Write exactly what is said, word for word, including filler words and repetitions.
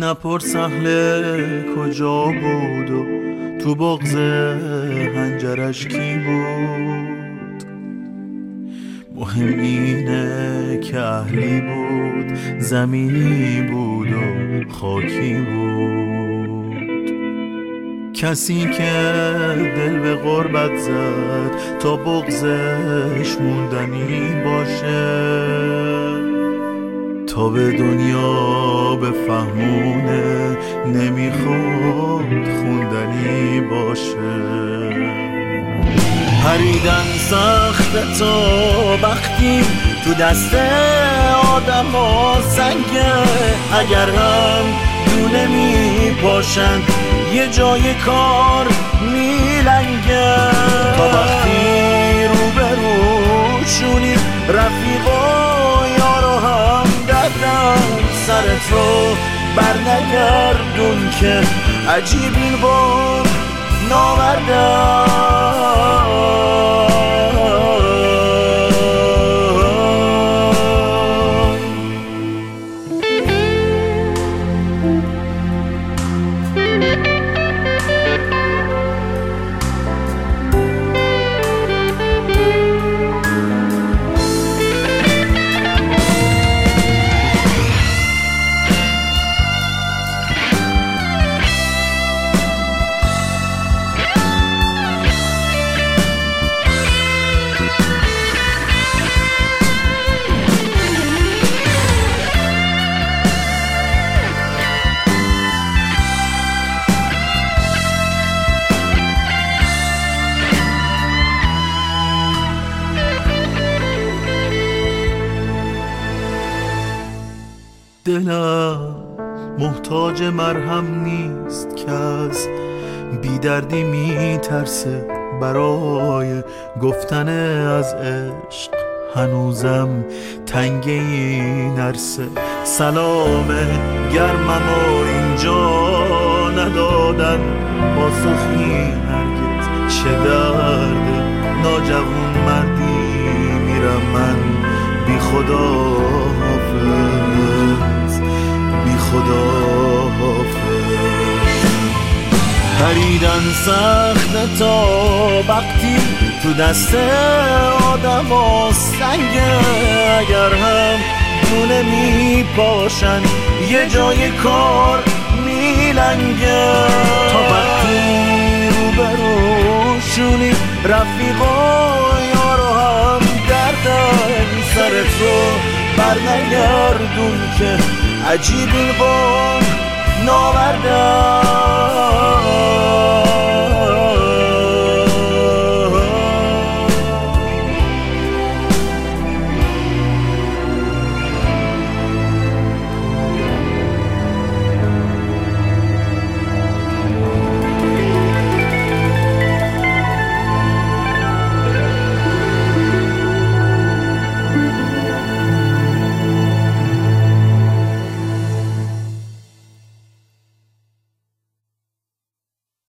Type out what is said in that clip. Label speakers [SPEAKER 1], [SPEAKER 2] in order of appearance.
[SPEAKER 1] نپرس اهل کجا بود و تو بغض هنجرش کی بود. مهم اینه که اهلی بود، زمینی بود و خاکی بود. کسی که دل به غربت زد تا بغضش موندنی باشه، تا به دنیا بفهمونه نمیخواد خوندنی باشه. پریدن سخت تا وقتی تو دست آدم ها سنگه، اگر هم دونه میپاشن یه جای کار میلنگه. تا وقتی رو به روشونی رفیقا یارو هم دردن، سرت رو بر نگردون که عجیب این بار ناوردن. دلم محتاج مرهم نیست که از بی دردی می ترسه، برای گفتن از عشق هنوزم تنگه این نرسه. سلام گرمم و اینجا ندادن پاسخی هرگز، چه درد ناجوون مردی میرم من بی خدا حافظ، بی خدا حافظ. پریدن سخت تا وقتی تو دست آدم ها سنگه، اگر هم دونه می پاشن یه جای کار میلنگه. تا وقتی رو بروشونی رفیقا یارو هم دردن، سرت رو بر نگردون که عجیب این بار ناوردن.